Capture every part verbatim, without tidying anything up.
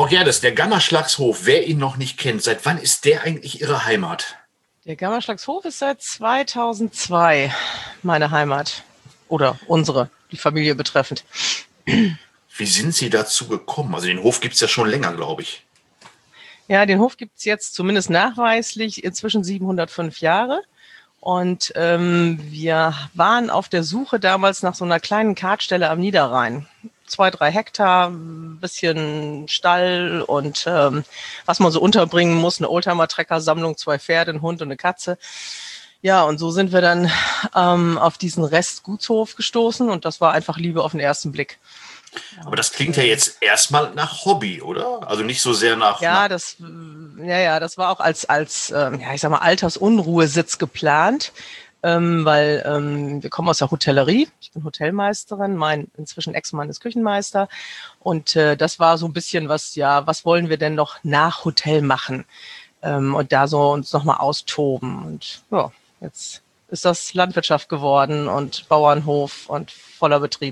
Frau Gerdes, der Gammerschlagshof, wer ihn noch nicht kennt, seit wann ist der eigentlich Ihre Heimat? Der Gammerschlagshof ist seit zweitausendzwei meine Heimat. Oder unsere, die Familie betreffend. Wie sind Sie dazu gekommen? Also den Hof gibt es ja schon länger, glaube ich. Ja, den Hof gibt es jetzt zumindest nachweislich inzwischen siebenhundertfünf Jahre. Und ähm, wir waren auf der Suche damals nach so einer kleinen Kartstelle am Niederrhein. Zwei, drei Hektar, ein bisschen Stall und ähm, was man so unterbringen muss, eine Oldtimer-Trecker-Sammlung, zwei Pferde, ein Hund und eine Katze. Ja, und so sind wir dann ähm, auf diesen Rest Gutshof gestoßen und das war einfach Liebe auf den ersten Blick. Aber das klingt ja jetzt erstmal nach Hobby, oder? Also nicht so sehr nach... Ja, nach das, ja, ja, das war auch als, als ähm, ja, ich sag mal, Altersunruhesitz geplant, ähm, weil ähm, wir kommen aus der Hotellerie. Ich bin Hotelmeisterin, mein inzwischen Ex-Mann ist Küchenmeister. Und äh, das war so ein bisschen was, ja, was wollen wir denn noch nach Hotel machen? Ähm, und da so uns nochmal austoben. Und ja, jetzt ist das Landwirtschaft geworden und Bauernhof und voller Betrieb.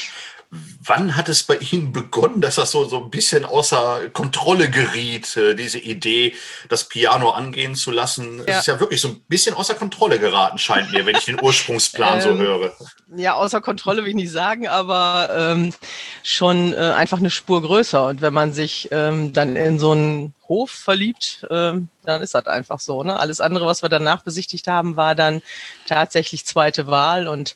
Wann hat es bei Ihnen begonnen, dass das so, so ein bisschen außer Kontrolle geriet, äh, diese Idee, das Piano angehen zu lassen? Ja. Es ist ja wirklich so ein bisschen außer Kontrolle geraten, scheint mir, wenn ich den Ursprungsplan ähm, so höre. Ja, außer Kontrolle will ich nicht sagen, aber ähm, schon äh, einfach eine Spur größer. Und wenn man sich ähm, dann in so einen Hof verliebt, ähm, dann ist das einfach so. Ne? Alles andere, was wir danach besichtigt haben, war dann tatsächlich zweite Wahl und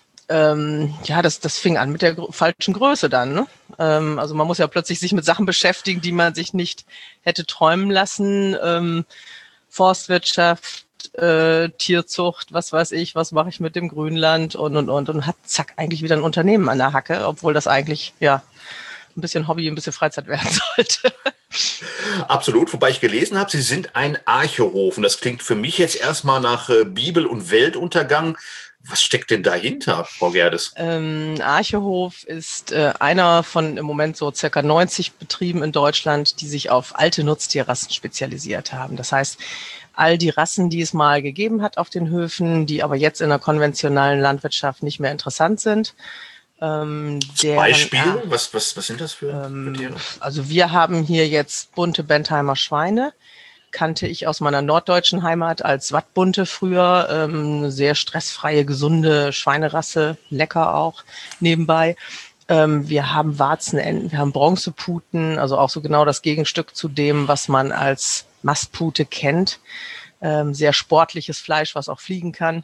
Ähm, ja, das, das fing an mit der gr- falschen Größe dann. Ne? Ähm, also man muss ja plötzlich sich mit Sachen beschäftigen, die man sich nicht hätte träumen lassen. Ähm, Forstwirtschaft, äh, Tierzucht, was weiß ich, was mache ich mit dem Grünland und, und, und. Und hat zack eigentlich wieder ein Unternehmen an der Hacke, obwohl das eigentlich, ja, ein bisschen Hobby, ein bisschen Freizeit werden sollte. Absolut, wobei ich gelesen habe, Sie sind ein Archehof. Und das klingt für mich jetzt erstmal nach äh, Bibel- und Weltuntergang. Was steckt denn dahinter, Frau Gerdes? Ähm, Archehof ist äh, einer von im Moment so circa neunzig Betrieben in Deutschland, die sich auf alte Nutztierrassen spezialisiert haben. Das heißt, all die Rassen, die es mal gegeben hat auf den Höfen, die aber jetzt in der konventionellen Landwirtschaft nicht mehr interessant sind. Ähm, deren, Beispiel? ja, was, was, was sind das für, ähm, für Tiere? Also wir haben hier jetzt bunte Bentheimer Schweine. Kannte ich aus meiner norddeutschen Heimat als Wattbunte früher. Ähm, eine sehr stressfreie, gesunde Schweinerasse, lecker auch nebenbei. Ähm, wir haben Warzenenten, wir haben Bronzeputen, also auch so genau das Gegenstück zu dem, was man als Mastpute kennt. Ähm, sehr sportliches Fleisch, was auch fliegen kann.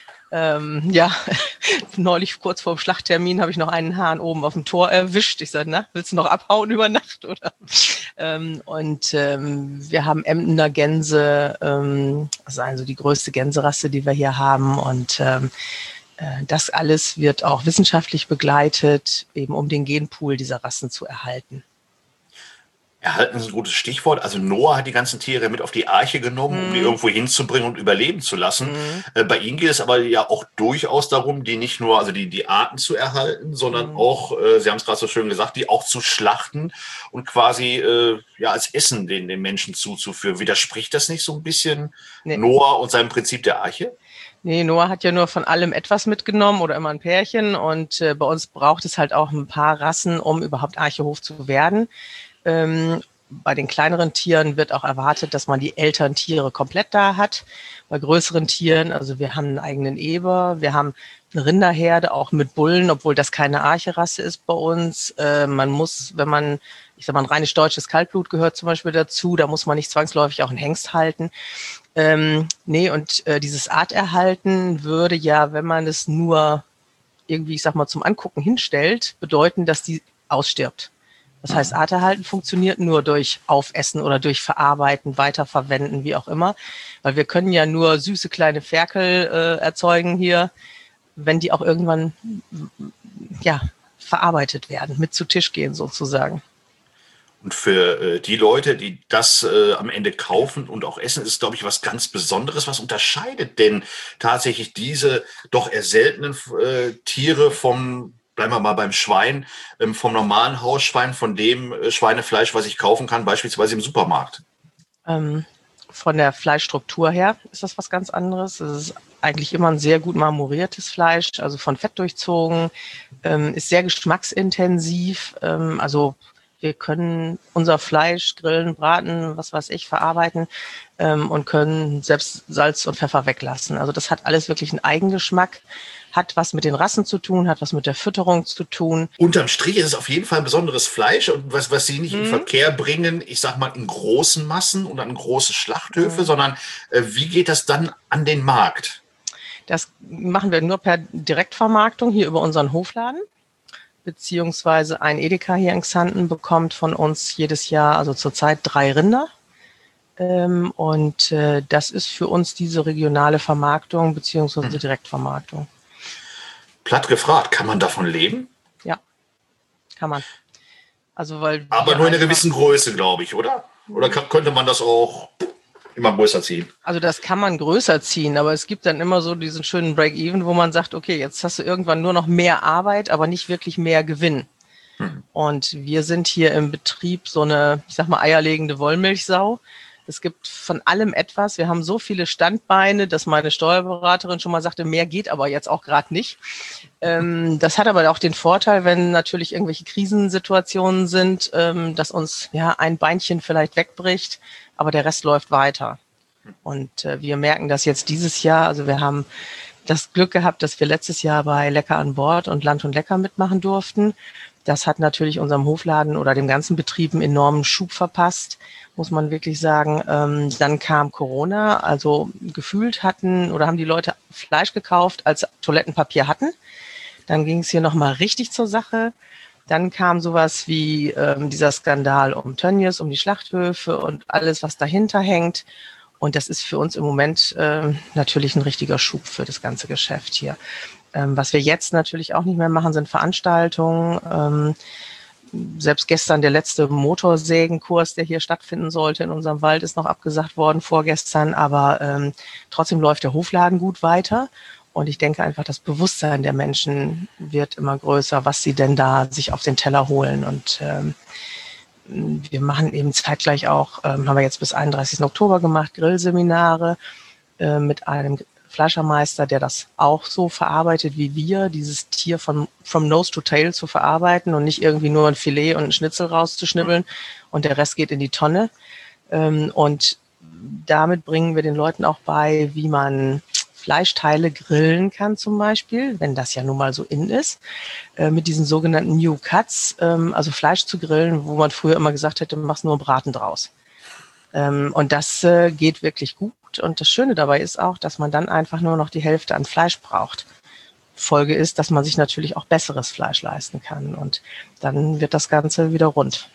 Ähm, ja, neulich kurz vor dem Schlachttermin habe ich noch einen Hahn oben auf dem Tor erwischt. Ich sage, na, willst du noch abhauen über Nacht, oder? Ähm, und ähm, wir haben Emdener Gänse, ähm, also, also die größte Gänserasse, die wir hier haben. Und ähm, äh, das alles wird auch wissenschaftlich begleitet, eben um den Genpool dieser Rassen zu erhalten. Erhalten ist ein gutes Stichwort. Also Noah hat die ganzen Tiere mit auf die Arche genommen, um die irgendwo hinzubringen und überleben zu lassen. Mhm. Äh, bei Ihnen geht es aber ja auch durchaus darum, die nicht nur, also die, die Arten zu erhalten, sondern mhm. auch, äh, Sie haben es gerade so schön gesagt, die auch zu schlachten und quasi äh, ja als Essen den, den Menschen zuzuführen. Widerspricht das nicht so ein bisschen nee. Noah und seinem Prinzip der Arche? Nee, Noah hat ja nur von allem etwas mitgenommen oder immer ein Pärchen. Und äh, bei uns braucht es halt auch ein paar Rassen, um überhaupt Archehof zu werden. Ähm, bei den kleineren Tieren wird auch erwartet, dass man die älteren Tiere komplett da hat. Bei größeren Tieren, also wir haben einen eigenen Eber, wir haben eine Rinderherde, auch mit Bullen, obwohl das keine Archerasse ist bei uns. Äh, man muss, wenn man, ich sag mal, ein reines deutsches Kaltblut gehört zum Beispiel dazu, da muss man nicht zwangsläufig auch einen Hengst halten. Ähm, nee, und äh, dieses Arterhalten würde ja, wenn man es nur irgendwie, ich sag mal, zum Angucken hinstellt, bedeuten, dass die ausstirbt. Das heißt, Arterhalten funktioniert nur durch Aufessen oder durch Verarbeiten, Weiterverwenden, wie auch immer. Weil wir können ja nur süße kleine Ferkel äh, erzeugen hier, wenn die auch irgendwann ja verarbeitet werden, mit zu Tisch gehen sozusagen. Und für äh, die Leute, die das äh, am Ende kaufen und auch essen, ist, glaube ich, was ganz Besonderes. Was unterscheidet denn tatsächlich diese doch eher seltenen äh, Tiere vom, bleiben wir mal beim Schwein, ähm, vom normalen Hausschwein, von dem äh, Schweinefleisch, was ich kaufen kann, beispielsweise im Supermarkt? Ähm, von der Fleischstruktur her ist das was ganz anderes. Es ist eigentlich immer ein sehr gut marmoriertes Fleisch, also von Fett durchzogen, ähm, ist sehr geschmacksintensiv, ähm, also Wir können unser Fleisch grillen, braten, was weiß ich, verarbeiten ähm, und können selbst Salz und Pfeffer weglassen. Also das hat alles wirklich einen Eigengeschmack, hat was mit den Rassen zu tun, hat was mit der Fütterung zu tun. Unterm Strich ist es auf jeden Fall ein besonderes Fleisch und was, was Sie nicht Mhm. in Verkehr bringen, ich sag mal in großen Massen und an große Schlachthöfe, mhm. sondern äh, wie geht das dann an den Markt? Das machen wir nur per Direktvermarktung hier über unseren Hofladen. Beziehungsweise ein Edeka hier in Xanten bekommt von uns jedes Jahr, also zurzeit drei Rinder. Ähm, und äh, das ist für uns diese regionale Vermarktung beziehungsweise hm. Direktvermarktung. Platt gefragt, kann man davon leben? Ja, kann man. Also, weil Aber nur in einer gewissen Größe, glaube ich, oder? Oder kann, könnte man das auch immer größer ziehen? Also das kann man größer ziehen, aber es gibt dann immer so diesen schönen Break-Even, wo man sagt, okay, jetzt hast du irgendwann nur noch mehr Arbeit, aber nicht wirklich mehr Gewinn. Hm. Und wir sind hier im Betrieb so eine, ich sag mal, eierlegende Wollmilchsau. Es gibt von allem etwas. Wir haben so viele Standbeine, dass meine Steuerberaterin schon mal sagte, mehr geht aber jetzt auch gerade nicht. Ähm, das hat aber auch den Vorteil, wenn natürlich irgendwelche Krisensituationen sind, ähm, dass uns ja ein Beinchen vielleicht wegbricht, aber der Rest läuft weiter. Und äh, wir merken das jetzt dieses Jahr. Also wir haben das Glück gehabt, dass wir letztes Jahr bei Lecker an Bord und Land und Lecker mitmachen durften. Das hat natürlich unserem Hofladen oder dem ganzen Betrieb einen enormen Schub verpasst, muss man wirklich sagen. Ähm, dann kam Corona, also gefühlt hatten oder haben die Leute Fleisch gekauft, als Toilettenpapier hatten. Dann ging es hier nochmal richtig zur Sache. Dann kam sowas wie ähm, dieser Skandal um Tönnies, um die Schlachthöfe und alles, was dahinter hängt. Und das ist für uns im Moment äh, natürlich ein richtiger Schub für das ganze Geschäft hier. Ähm, was wir jetzt natürlich auch nicht mehr machen, sind Veranstaltungen. Ähm, selbst gestern der letzte Motorsägenkurs, der hier stattfinden sollte in unserem Wald, ist noch abgesagt worden vorgestern. Aber ähm, trotzdem läuft der Hofladen gut weiter. Und ich denke einfach, das Bewusstsein der Menschen wird immer größer, was sie denn da sich auf den Teller holen. Und ähm, wir machen eben zeitgleich auch, ähm, haben wir jetzt bis einunddreißigsten Oktober gemacht, Grillseminare äh, mit einem Fleischermeister, der das auch so verarbeitet wie wir, dieses Tier von from nose to tail zu verarbeiten und nicht irgendwie nur ein Filet und ein Schnitzel rauszuschnibbeln und der Rest geht in die Tonne. Ähm, und damit bringen wir den Leuten auch bei, wie man Fleischteile grillen kann zum Beispiel, wenn das ja nun mal so in ist, äh, mit diesen sogenannten New Cuts, ähm, also Fleisch zu grillen, wo man früher immer gesagt hätte, machst nur Braten draus. Ähm, und das äh, geht wirklich gut. Und das Schöne dabei ist auch, dass man dann einfach nur noch die Hälfte an Fleisch braucht. Folge ist, dass man sich natürlich auch besseres Fleisch leisten kann. Und dann wird das Ganze wieder rund.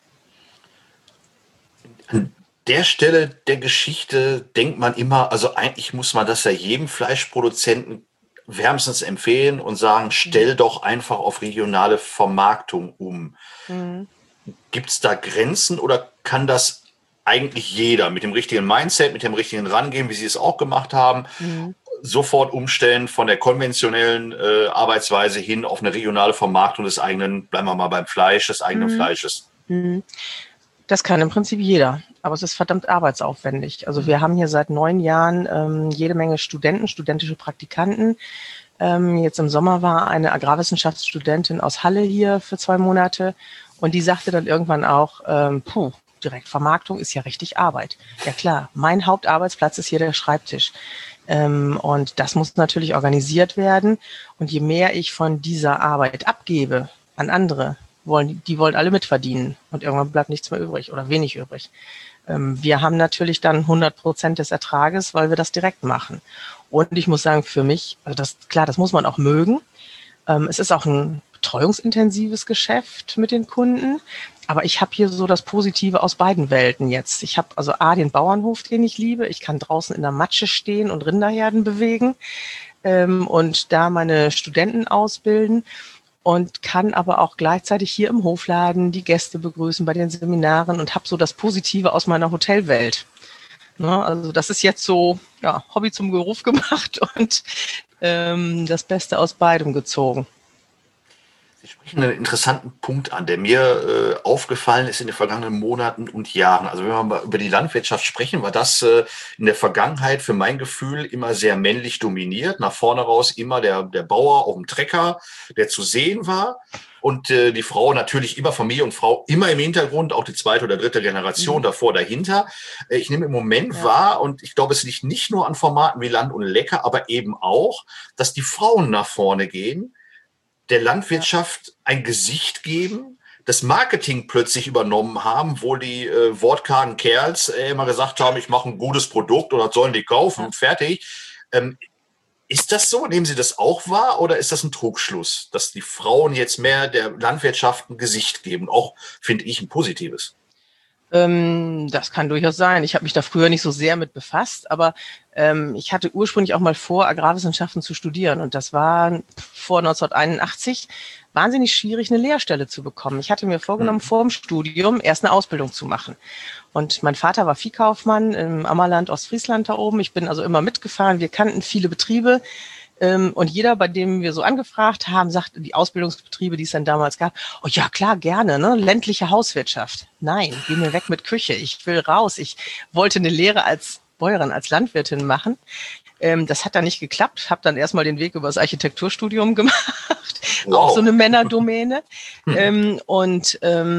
An der Stelle der Geschichte denkt man immer, also eigentlich muss man das ja jedem Fleischproduzenten wärmstens empfehlen und sagen, stell doch einfach auf regionale Vermarktung um. Mhm. Gibt es da Grenzen oder kann das eigentlich jeder mit dem richtigen Mindset, mit dem richtigen Rangehen, wie Sie es auch gemacht haben, mhm. sofort umstellen von der konventionellen äh, Arbeitsweise hin auf eine regionale Vermarktung des eigenen, bleiben wir mal beim Fleisch, des eigenen mhm. Fleisches? Mhm. Das kann im Prinzip jeder, aber es ist verdammt arbeitsaufwendig. Also wir haben hier seit neun Jahren ähm, jede Menge Studenten, studentische Praktikanten. Ähm, jetzt im Sommer war eine Agrarwissenschaftsstudentin aus Halle hier für zwei Monate und die sagte dann irgendwann auch, ähm, puh, Direktvermarktung ist ja richtig Arbeit. Ja klar, mein Hauptarbeitsplatz ist hier der Schreibtisch. Ähm, und das muss natürlich organisiert werden. Und je mehr ich von dieser Arbeit abgebe an andere, wollen, die wollen alle mitverdienen. Und irgendwann bleibt nichts mehr übrig oder wenig übrig. Ähm, wir haben natürlich dann hundert Prozent des Ertrages, weil wir das direkt machen. Und ich muss sagen, für mich, also das, klar, das muss man auch mögen. Ähm, es ist auch ein betreuungsintensives Geschäft mit den Kunden. Aber ich habe hier so das Positive aus beiden Welten jetzt. Ich habe also A, den Bauernhof, den ich liebe. Ich kann draußen in der Matsche stehen und Rinderherden bewegen ähm, und da meine Studenten ausbilden und kann aber auch gleichzeitig hier im Hofladen die Gäste begrüßen bei den Seminaren und habe so das Positive aus meiner Hotelwelt. Ne, also das ist jetzt so ja, Hobby zum Beruf gemacht und ähm, das Beste aus beidem gezogen. Sie sprechen einen interessanten Punkt an, der mir äh, aufgefallen ist in den vergangenen Monaten und Jahren. Also wenn wir mal über die Landwirtschaft sprechen, war das äh, in der Vergangenheit für mein Gefühl immer sehr männlich dominiert. Nach vorne raus immer der, der Bauer auf dem Trecker, der zu sehen war. Und äh, die Frau natürlich immer, Familie und Frau immer im Hintergrund, auch die zweite oder dritte Generation Mhm. davor, dahinter. Äh, ich nehme im Moment Ja. wahr, und ich glaube, es liegt nicht nur an Formaten wie Land und Lecker, aber eben auch, dass die Frauen nach vorne gehen, der Ja. Landwirtschaft ein Gesicht geben, das Marketing plötzlich übernommen haben, wo die äh, wortkargen Kerls äh, immer gesagt haben, ich mache ein gutes Produkt oder sollen die Ja. kaufen, fertig. Ähm, ist das so? Nehmen Sie das auch wahr oder ist das ein Trugschluss, dass die Frauen jetzt mehr der Landwirtschaft ein Gesicht geben? Auch, finde ich, ein positives. Ähm, das kann durchaus sein. Ich habe mich da früher nicht so sehr mit befasst, aber ähm, ich hatte ursprünglich auch mal vor, Agrarwissenschaften zu studieren. Und das war vor neunzehnhunderteinundachtzig wahnsinnig schwierig, eine Lehrstelle zu bekommen. Ich hatte mir vorgenommen, Hm. vor dem Studium erst eine Ausbildung zu machen. Und mein Vater war Viehkaufmann im Ammerland, Ostfriesland da oben. Ich bin also immer mitgefahren. Wir kannten viele Betriebe. Und jeder, bei dem wir so angefragt haben, sagte, die Ausbildungsbetriebe, die es dann damals gab, oh ja, klar, gerne, ne? Ländliche Hauswirtschaft. Nein, geh mir weg mit Küche. Ich will raus. Ich wollte eine Lehre als Bäuerin, als Landwirtin machen. Ähm, das hat dann nicht geklappt. Habe dann erstmal den Weg über das Architekturstudium gemacht. Auch so Wow. eine Männerdomäne. Hm. Ähm, und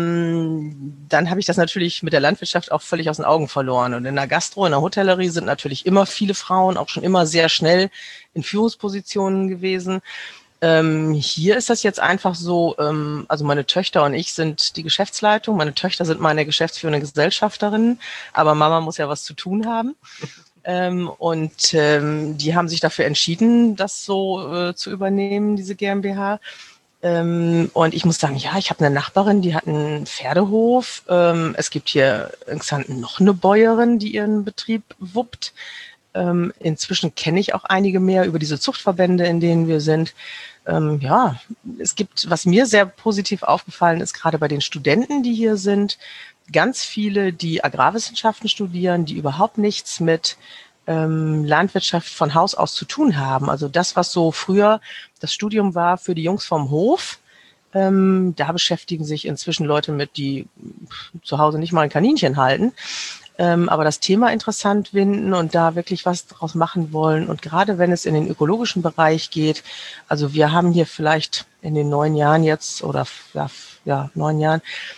ähm, dann habe ich das natürlich mit der Landwirtschaft auch völlig aus den Augen verloren. Und in der Gastro, in der Hotellerie sind natürlich immer viele Frauen, auch schon immer sehr schnell in Führungspositionen gewesen. Ähm, hier ist das jetzt einfach so, ähm, also meine Töchter und ich sind die Geschäftsleitung. Meine Töchter sind meine geschäftsführende Gesellschafterinnen, aber Mama muss ja was zu tun haben. Ähm, und ähm, die haben sich dafür entschieden, das so äh, zu übernehmen, diese GmbH. Ähm, und ich muss sagen, ja, ich habe eine Nachbarin, die hat einen Pferdehof. Ähm, es gibt hier in Xanten noch eine Bäuerin, die ihren Betrieb wuppt. Ähm, inzwischen kenne ich auch einige mehr über diese Zuchtverbände, in denen wir sind. Ähm, ja, es gibt, was mir sehr positiv aufgefallen ist, gerade bei den Studenten, die hier sind, ganz viele, die Agrarwissenschaften studieren, die überhaupt nichts mit ähm, Landwirtschaft von Haus aus zu tun haben. Also das, was so früher das Studium war für die Jungs vom Hof, ähm, da beschäftigen sich inzwischen Leute mit, die zu Hause nicht mal ein Kaninchen halten, ähm, aber das Thema interessant finden und da wirklich was draus machen wollen. Und gerade wenn es in den ökologischen Bereich geht, also wir haben hier vielleicht in den neun Jahren jetzt oder ja, ja neun Jahren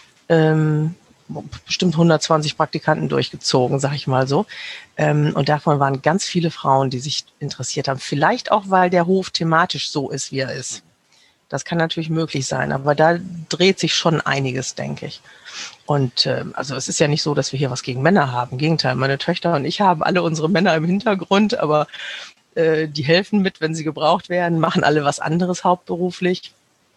ähm, bestimmt hundertzwanzig Praktikanten durchgezogen, sag ich mal so. Ähm, und davon waren ganz viele Frauen, die sich interessiert haben. Vielleicht auch, weil der Hof thematisch so ist, wie er ist. Das kann natürlich möglich sein, aber da dreht sich schon einiges, denke ich. Und äh, also es ist ja nicht so, dass wir hier was gegen Männer haben. Im Gegenteil, meine Töchter und ich haben alle unsere Männer im Hintergrund, aber äh, die helfen mit, wenn sie gebraucht werden, machen alle was anderes hauptberuflich.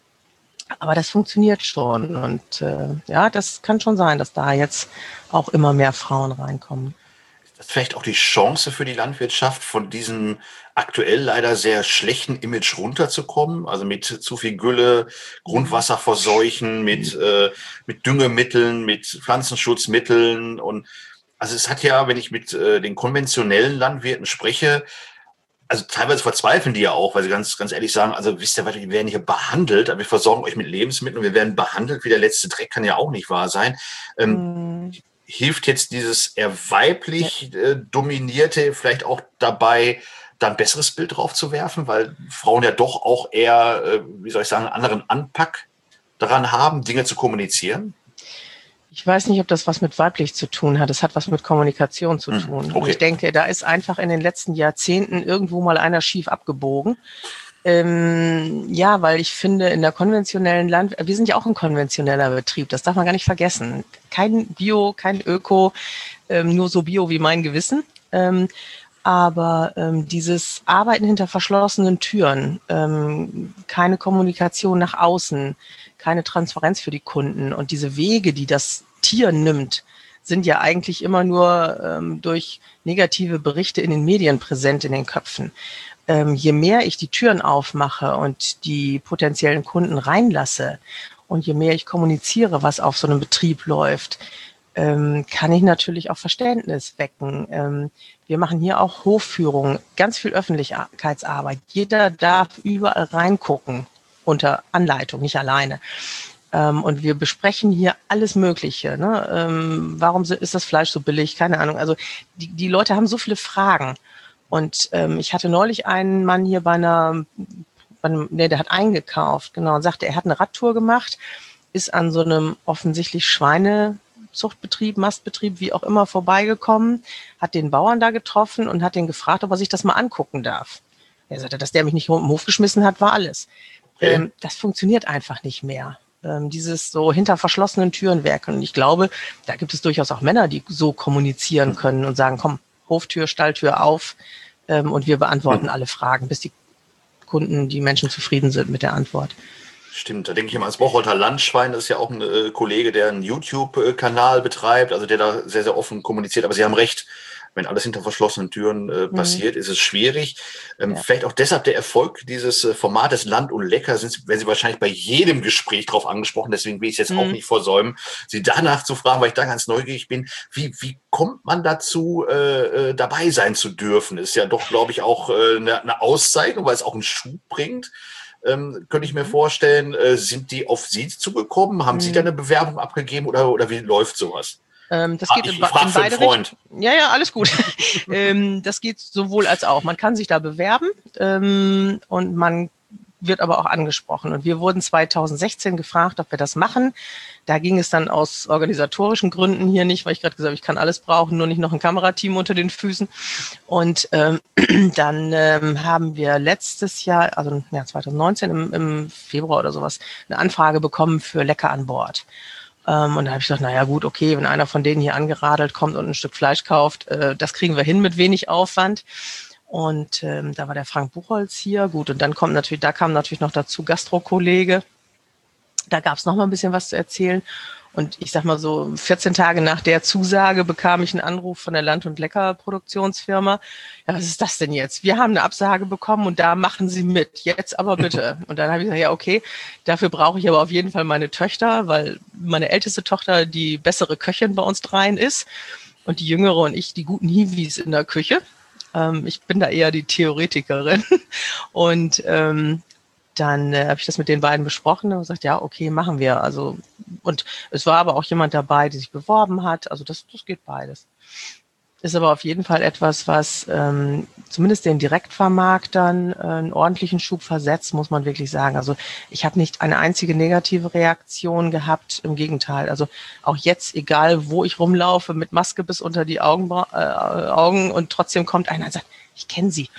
Aber das funktioniert schon. Und äh, ja, das kann schon sein, dass da jetzt auch immer mehr Frauen reinkommen. Das ist vielleicht auch die Chance für die Landwirtschaft, von diesem aktuell leider sehr schlechten Image runterzukommen, also mit zu viel Gülle, Grundwasser verseuchen, mit, äh, mit Düngemitteln, mit Pflanzenschutzmitteln. Und also es hat ja, wenn ich mit äh, den konventionellen Landwirten spreche, also teilweise verzweifeln die ja auch, weil sie ganz, ganz ehrlich sagen, also wisst ihr was, wir werden hier behandelt, aber wir versorgen euch mit Lebensmitteln und wir werden behandelt wie der letzte Dreck, kann ja auch nicht wahr sein. Ähm, Hm. Hilft jetzt dieses eher weiblich äh, dominierte vielleicht auch dabei, da ein besseres Bild drauf zu werfen, weil Frauen ja doch auch eher, äh, wie soll ich sagen, einen anderen Anpack daran haben, Dinge zu kommunizieren? Ich weiß nicht, ob das was mit weiblich zu tun hat. Es hat was mit Kommunikation zu Hm, tun. Und ich okay. denke, da ist einfach in den letzten Jahrzehnten irgendwo mal einer schief abgebogen. Ähm, ja, weil ich finde, in der konventionellen Land, wir sind ja auch ein konventioneller Betrieb, das darf man gar nicht vergessen. Kein Bio, kein Öko, ähm, nur so Bio wie mein Gewissen. Ähm, aber ähm, dieses Arbeiten hinter verschlossenen Türen, ähm, keine Kommunikation nach außen, keine Transparenz für die Kunden und diese Wege, die das Tier nimmt, sind ja eigentlich immer nur ähm, durch negative Berichte in den Medien präsent in den Köpfen. Ähm, je mehr ich die Türen aufmache und die potenziellen Kunden reinlasse und je mehr ich kommuniziere, was auf so einem Betrieb läuft, ähm, kann ich natürlich auch Verständnis wecken. Ähm, wir machen hier auch Hofführungen, ganz viel Öffentlichkeitsarbeit. Jeder darf überall reingucken. unter Anleitung, nicht alleine. Ähm, und wir besprechen hier alles Mögliche. Ne? Ähm, warum ist das Fleisch so billig? Keine Ahnung. Also die, die Leute haben so viele Fragen. Und ähm, ich hatte neulich einen Mann hier bei einer, bei einem, nee, der hat eingekauft, genau, und sagte, er hat eine Radtour gemacht, ist an so einem offensichtlich Schweinezuchtbetrieb, Mastbetrieb, wie auch immer, vorbeigekommen, hat den Bauern da getroffen und hat den gefragt, ob er sich das mal angucken darf. Er sagte, dass der mich nicht im Hof geschmissen hat, war alles. Okay. Ähm, das funktioniert einfach nicht mehr. Ähm, dieses so hinter verschlossenen Türen werken. Und ich glaube, da gibt es durchaus auch Männer, die so kommunizieren können und sagen, komm, Hoftür, Stalltür auf, ähm, und wir beantworten mhm. alle Fragen, bis die Kunden, die Menschen zufrieden sind mit der Antwort. Stimmt, da denke ich immer ans Bocholter Landschwein, das ist ja auch ein äh, Kollege, der einen YouTube-Kanal betreibt, also der da sehr, sehr offen kommuniziert, aber Sie haben recht, wenn alles hinter verschlossenen Türen äh, passiert, mhm. ist es schwierig. Ähm, ja. Vielleicht auch deshalb der Erfolg dieses äh, Formates Land und Lecker, sind, werden Sie wahrscheinlich bei jedem Gespräch drauf angesprochen, deswegen will ich es jetzt mhm. auch nicht versäumen, Sie danach zu fragen, weil ich da ganz neugierig bin, wie, wie kommt man dazu, äh, dabei sein zu dürfen? Ist ja doch, glaube ich, auch äh, eine, eine Auszeichnung, weil es auch einen Schub bringt. Ähm, könnte ich mir vorstellen, äh, sind die auf Sie zugekommen? Haben mhm. Sie da eine Bewerbung abgegeben oder, oder wie läuft sowas? Ähm, das geht ich in, ich in beide Richtungen. Ja, ja, alles gut. ähm, das geht sowohl als auch. Man kann sich da bewerben ähm, und man wird aber auch angesprochen. Und wir wurden zweitausendsechzehn gefragt, ob wir das machen. Da ging es dann aus organisatorischen Gründen hier nicht, weil ich gerade gesagt habe, ich kann alles brauchen, nur nicht noch ein Kamerateam unter den Füßen. Und ähm, dann ähm, haben wir letztes Jahr, also ja, zweitausendneunzehn im, im Februar oder sowas, eine Anfrage bekommen für Lecker an Bord. Um, und da habe ich gesagt, naja gut, okay, wenn einer von denen hier angeradelt kommt und ein Stück Fleisch kauft, äh, das kriegen wir hin mit wenig Aufwand. Und ähm, da war der Frank Buchholz hier, gut, und dann kommt natürlich, da kam natürlich noch dazu Gastro-Kollege. Da gab es noch mal ein bisschen was zu erzählen. Und ich sag mal so, vierzehn Tage nach der Zusage bekam ich einen Anruf von der Land- und Lecker-Produktionsfirma. Ja, was ist das denn jetzt? Wir haben eine Absage bekommen und da machen Sie mit. Jetzt aber bitte. Und dann habe ich gesagt, ja, okay, dafür brauche ich aber auf jeden Fall meine Töchter, weil meine älteste Tochter die bessere Köchin bei uns dreien ist und die jüngere und ich die guten Hiwis in der Küche. Ähm, ich bin da eher die Theoretikerin. Und ähm, dann äh, habe ich das mit den beiden besprochen und gesagt, ja, okay, machen wir. Also, und es war aber auch jemand dabei, der sich beworben hat. Also das, das geht beides. Ist aber auf jeden Fall etwas, was ähm, zumindest den Direktvermarktern äh, einen ordentlichen Schub versetzt, muss man wirklich sagen. Also ich habe nicht eine einzige negative Reaktion gehabt, im Gegenteil. Also auch jetzt, egal wo ich rumlaufe, mit Maske bis unter die Augenbra- äh, Augen und trotzdem kommt einer und sagt, ich kenne Sie.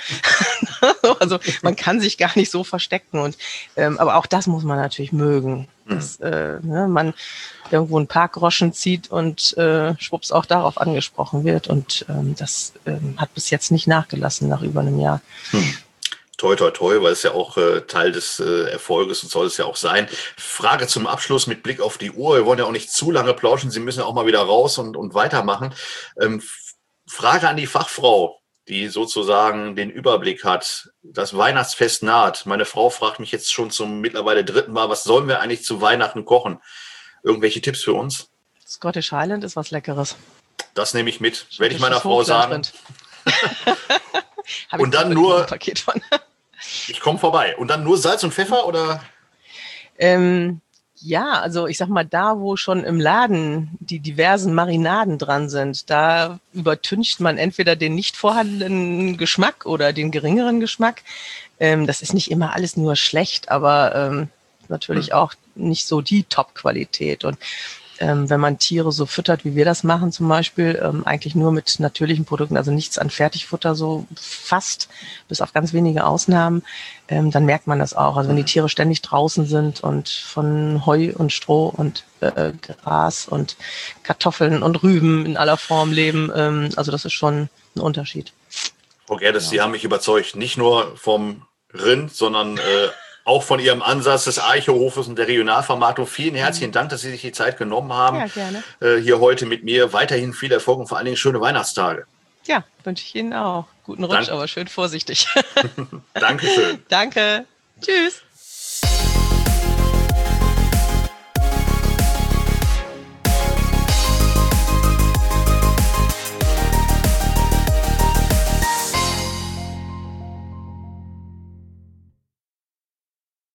Also man kann sich gar nicht so verstecken. Und ähm, aber auch das muss man natürlich mögen. Dass äh, ne, man irgendwo einen Parkgroschen zieht und äh, schwupps auch darauf angesprochen wird. Und ähm, das ähm, hat bis jetzt nicht nachgelassen nach über einem Jahr. Hm. Toi, toi, toi, weil es ja auch äh, Teil des äh, Erfolges und soll es ja auch sein. Frage zum Abschluss mit Blick auf die Uhr. Wir wollen ja auch nicht zu lange plauschen. Sie müssen ja auch mal wieder raus und, und weitermachen. Ähm, Frage an die Fachfrau, die sozusagen den Überblick hat. Das Weihnachtsfest naht. Meine Frau fragt mich jetzt schon zum mittlerweile dritten Mal, was sollen wir eigentlich zu Weihnachten kochen? Irgendwelche Tipps für uns? Scottish Highland ist was Leckeres. Das nehme ich mit, werde ich meiner Frau sagen. Und dann nur, Paket von. Ich komme vorbei. Und dann nur Salz und Pfeffer oder? Ähm, ja, also ich sag mal, da wo schon im Laden die diversen Marinaden dran sind, da übertüncht man entweder den nicht vorhandenen Geschmack oder den geringeren Geschmack. Ähm, das ist nicht immer alles nur schlecht, aber ähm, natürlich hm. auch nicht so die Top-Qualität. Und ähm, wenn man Tiere so füttert, wie wir das machen zum Beispiel, ähm, eigentlich nur mit natürlichen Produkten, also nichts an Fertigfutter, so fast, bis auf ganz wenige Ausnahmen, ähm, dann merkt man das auch. Also wenn die Tiere ständig draußen sind und von Heu und Stroh und äh, Gras und Kartoffeln und Rüben in aller Form leben, ähm, also das ist schon ein Unterschied. Frau Gerdes, ja. Sie haben mich überzeugt, nicht nur vom Rind, sondern äh, auch von Ihrem Ansatz des Arche-Hofes und der Regionalvermarktung. Vielen herzlichen Dank, dass Sie sich die Zeit genommen haben. Ja, gerne. Äh, hier heute mit mir. Weiterhin viel Erfolg und vor allen Dingen schöne Weihnachtstage. Ja, wünsche ich Ihnen auch. Guten Rutsch, Dank. Aber schön vorsichtig. Dankeschön. Danke. Tschüss.